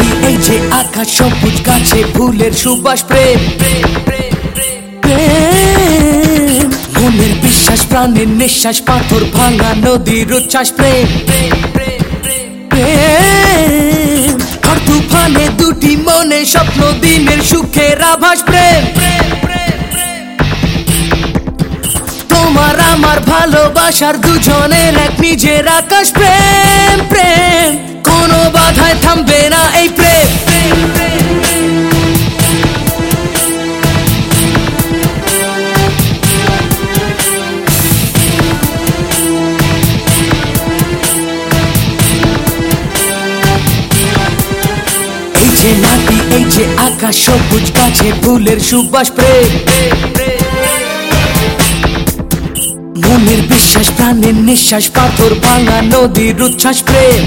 মাটি এই যে আকাশ সবুজ গাছে ফুলের সুবাস প্রেম প্রেম মনের বিশ্বাস প্রাণের নিঃশ্বাস পাথর ভাঙা নদীর উচ্ছ্বাস প্রেম প্রেম আর তুফানে দুটি মনে স্বপ্ন দিনের সুখের আভাস প্রেম তোমার আমার ভালোবাসার দুজনের এক নিজের আকাশ প্রেম প্রেম কোনো বাধায় থামবে না এই প্রেম এই যে মাটি এই যে আকাশ সবুজ গাছে ফুলের সুবাস প্রেম মনের বিশ্বাস প্রাণের নিঃশ্বাস পাথর ভাঙা নদীর উচ্ছ্বাস প্রেম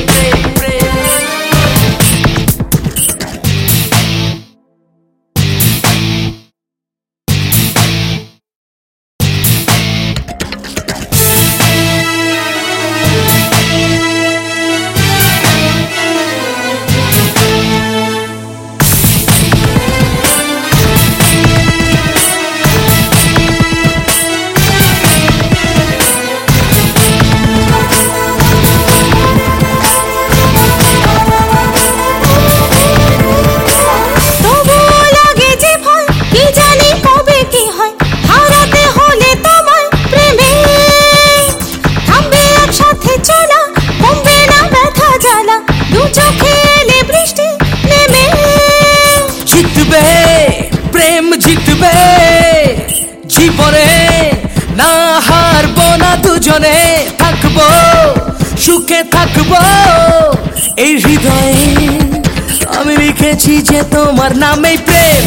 প্রেম জিতবে জীবনে না হারবো না দুজনে থাকবো সুখে থাকবো এই হৃদয়ে আমি লিখেছি যে তোমার নামেই প্রেম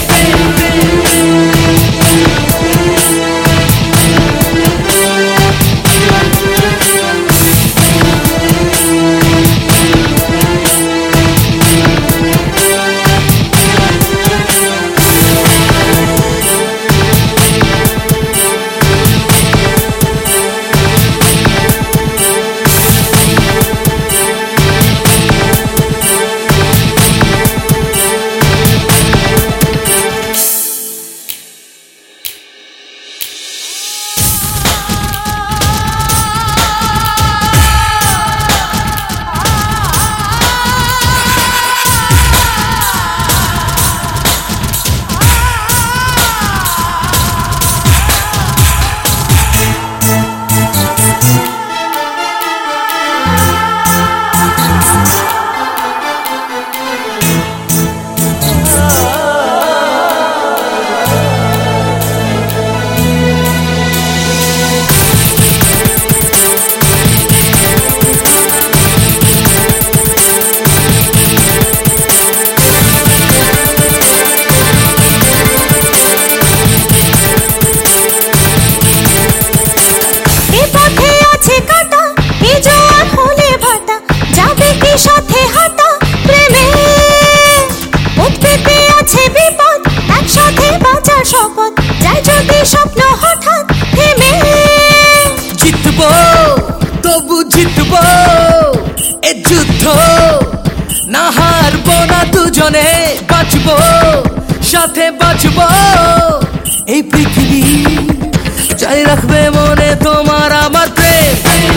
জিতবো তবু জিতবো এ যুদ্ধ না হারবো না দুজনে বাঁচবো সাথে বাঁচবো এই পৃথিবী জারি রাখবে মনে তোমার আমার প্রেম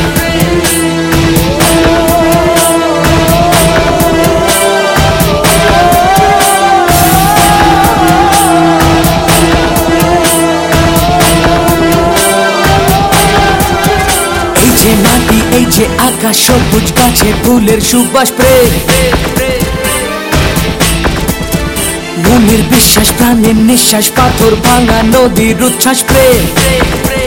মাটি এই যে আকাশ সবুজ গাছে ফুলের সুবাস প্রেম মনের বিশ্বাস প্রাণের নিঃশ্বাস পাথর ভাঙা নদীর উচ্ছ্বাস প্রেম